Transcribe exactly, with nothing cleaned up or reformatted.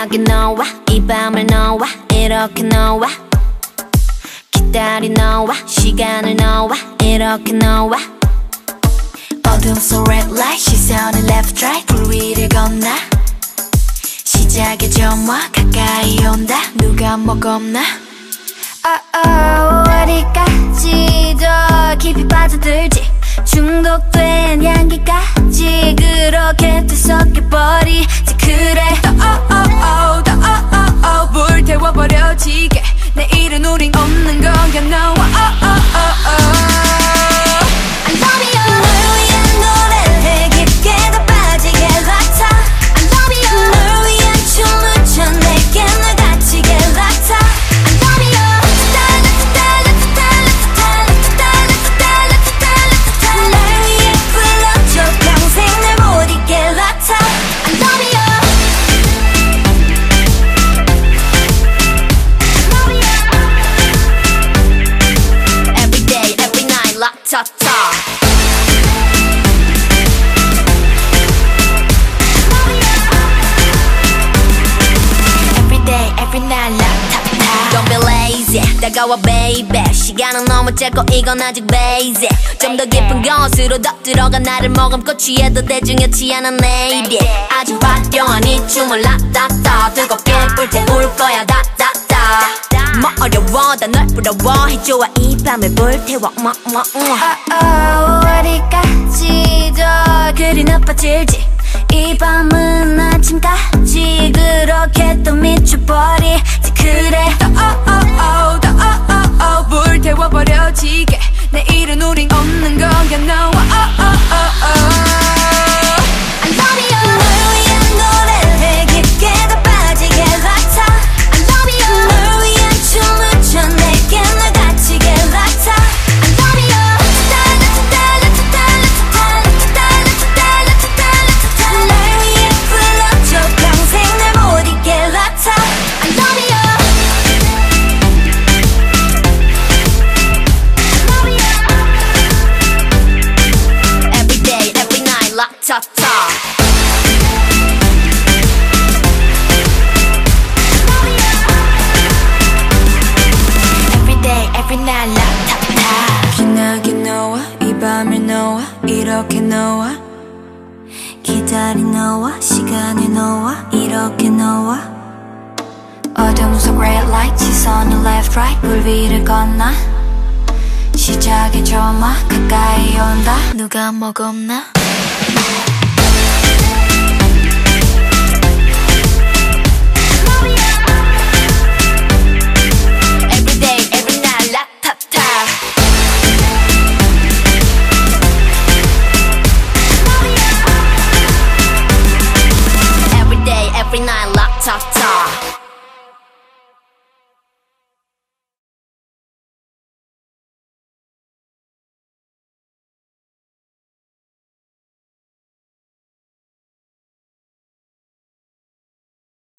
기나긴 너와 이 밤을 너와 이렇게 너와 기다린 너와 시간을 너와 이렇게 너와 어둠 속 red light 시선을 left right 불 위를 건너 시작의 점화 가까이 온다 누가 뭐 겁나 oh, oh, 어디까지 더 깊이 빠져들지 중독된 향기까지 그렇게 뒤섞여버리지 그래 더 oh, oh, oh, 더 oh, oh, oh, 불태워버려지게 내일은 우린 없는 거야 너와 oh, oh, oh, oh. I love you 널 위한 노래를 깊게 더 빠지게 락타 I love you 널 위한 춤을 춰 내게 널 다치게 락타 I love you 달라 달라 달라 달라 달라 달라 달라 날 위해 불러줘 평생 날 못 잊게 락타 I love you Every day every night 락타타 Don't be lazy 다가와 baby 시간은 너무 짧고 이건 아직 basic 좀 더 깊은 곳으로 더 들어가 나를 머금고 취해도 대중이었지 않은 lady 아주 화려한 이 춤을 라따따 뜨겁게 불태울 거야 다다다 뭐 어려워 다 널 부러워 해줘와 이 밤을 불태워 뭐 뭐 어디까지 더 그리 나빠질지 이 밤은 아침까지 그렇게 또 미쳐버리지 그래 더 oh oh oh 더 oh oh oh 불태워버려지게 내일은 우린 없는 거야 너와 oh oh oh oh I love you 널 위한 노래를 깊게 더 빠지게 락타 I love you 널 위한 춤을 춰 내게 널 다치게 락타 I love you 달라 달라 달라 달라 달라 달라 달라 날 위해 불러줘 평생 날 못 잊게 락타 I love you Every day every night 락타타 Every day every night 락타타 기나게 너와 이 밤을 너와 이렇게 너와 기다린 너와 시간을 너와 이렇게 너와 어둠 속 red light 시선을 left right 불 위를 건너 시작의 점화 가까이 온다 누가 뭐 겁나